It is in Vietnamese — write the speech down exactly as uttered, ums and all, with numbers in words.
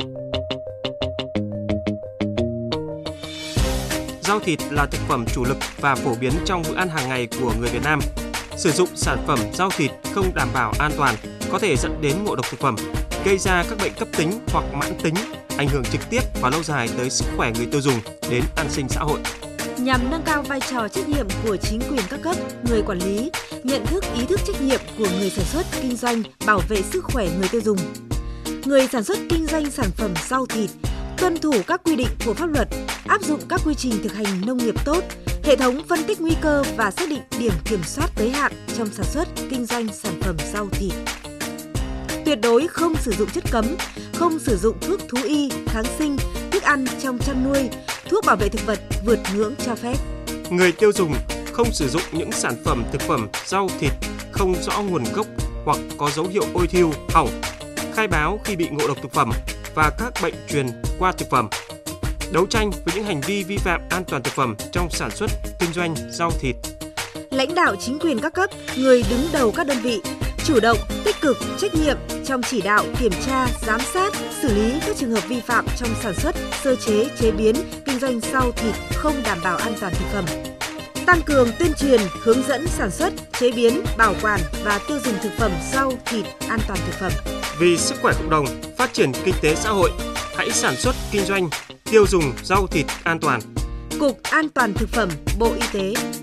Rau thịt là thực phẩm chủ lực và phổ biến trong bữa ăn hàng ngày của người Việt Nam. Sử dụng sản phẩm rau thịt không đảm bảo an toàn có thể dẫn đến ngộ độc thực phẩm, gây ra các bệnh cấp tính hoặc mãn tính, ảnh hưởng trực tiếp và lâu dài tới sức khỏe người tiêu dùng, đến an sinh xã hội. Nhằm nâng cao vai trò trách nhiệm của chính quyền các cấp, người quản lý, nhận thức ý thức trách nhiệm của người sản xuất, kinh doanh, bảo vệ sức khỏe người tiêu dùng. Người sản xuất kinh doanh sản phẩm rau thịt tuân thủ các quy định của pháp luật, áp dụng các quy trình thực hành nông nghiệp tốt, hệ thống phân tích nguy cơ và xác định điểm kiểm soát tới hạn trong sản xuất, kinh doanh sản phẩm rau thịt. Tuyệt đối không sử dụng chất cấm, không sử dụng thuốc thú y, kháng sinh, thức ăn trong chăn nuôi, thuốc bảo vệ thực vật vượt ngưỡng cho phép. Người tiêu dùng không sử dụng những sản phẩm thực phẩm rau thịt không rõ nguồn gốc hoặc có dấu hiệu ôi thiu, hỏng, khai báo khi bị ngộ độc thực phẩm và các bệnh truyền qua thực phẩm. Đấu tranh với những hành vi vi phạm an toàn thực phẩm trong sản xuất, kinh doanh rau thịt. Lãnh đạo chính quyền các cấp, người đứng đầu các đơn vị chủ động, tích cực, trách nhiệm trong chỉ đạo, kiểm tra, giám sát, xử lý các trường hợp vi phạm trong sản xuất, sơ chế, chế biến, kinh doanh rau thịt không đảm bảo an toàn thực phẩm. Tăng cường tuyên truyền, hướng dẫn sản xuất, chế biến, bảo quản và tiêu dùng thực phẩm rau thịt an toàn thực phẩm. Vì sức khỏe cộng đồng, phát triển kinh tế xã hội, hãy sản xuất, kinh doanh, tiêu dùng rau thịt an toàn. Cục An toàn thực phẩm, Bộ Y tế.